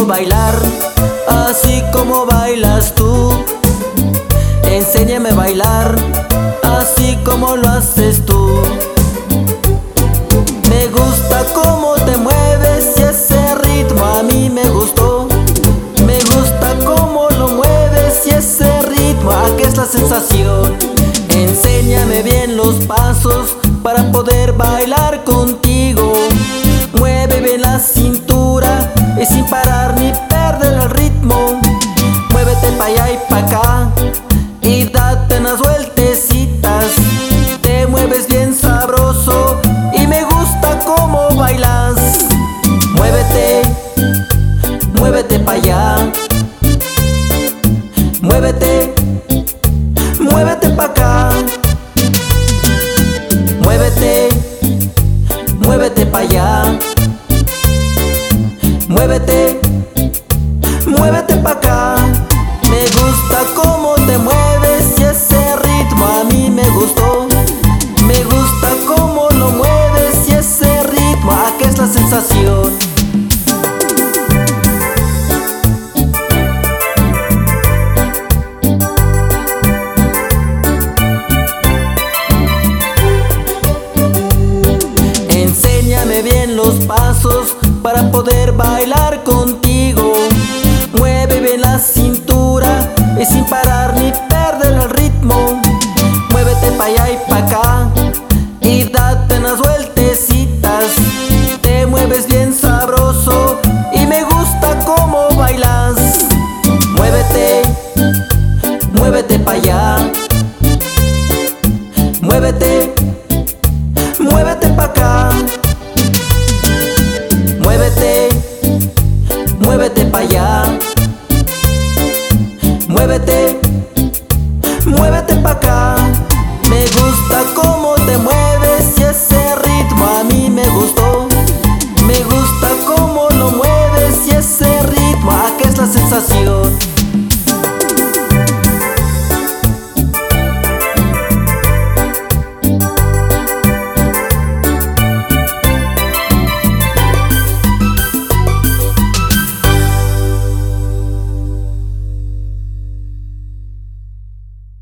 bailar, así como bailas tú. Enséñame a bailar, así como lo haces tú. Me gusta cómo te mueves y ese ritmo a mí me gustó. Me gusta cómo lo mueves y ese ritmo, ¿qué es la sensación? Enséñame bien los pasos para poder bailar contigo. Mueve bien la cintura y sin parar ni perder el ritmo. Muévete pa' allá y pa' acá y date unas vueltecitas. Te mueves bien sabroso y me gusta cómo bailas. Muévete, muévete pa' allá. Muévete, muévete pa' acá. Muévete, muévete pa' allá. Muévete, muévete pa' acá. Me gusta cómo te mueves y ese ritmo a mí me gustó. Me gusta cómo lo mueves y ese ritmo, ¿qué es la sensación? Enséñame bien los pasos para poder bailar contigo. Mueve bien la cintura y sin parar ni perder el ritmo. Muévete pa' allá y pa' acá y date unas vueltecitas. Te mueves bien sabroso y me gusta cómo bailas. Muévete, muévete pa' allá.